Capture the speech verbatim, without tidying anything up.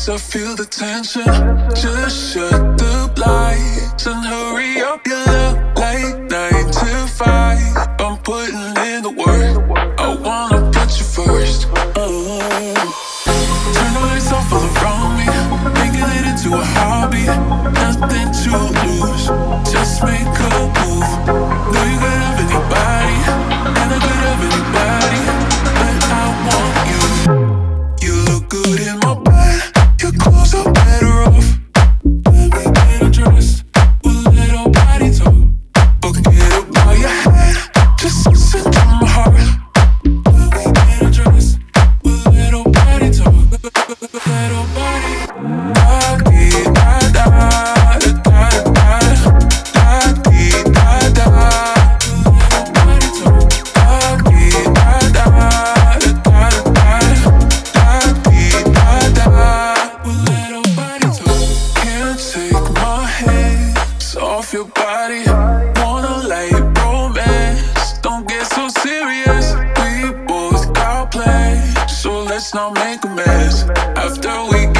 I feel the tension. Just shut the lights and hurry up your love. Like nine to five, I'm putting in the work. I wanna put you first. Oh. Turn the lights off all around me, making it into a hobby. Nothing to lose, just make a move. Know you could have anybody, and I could have anybody, but I want you. You look good in my bed, your clothes are better off. Let me get undressed, we'll let our body talk. Forget about your head, just listen to my heart. Let me get undressed, we'll let our body talk. Let our body your body, wanna like romance. Don't get so serious. We both got plans, so let's not make a mess. After we